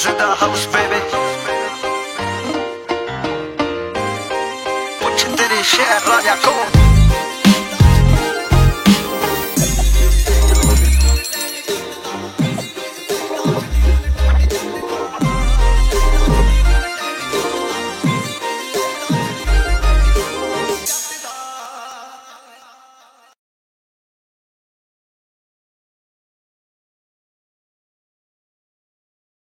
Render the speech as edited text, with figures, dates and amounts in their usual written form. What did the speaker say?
Boys in the house, baby. Put your titty share, Raja, go.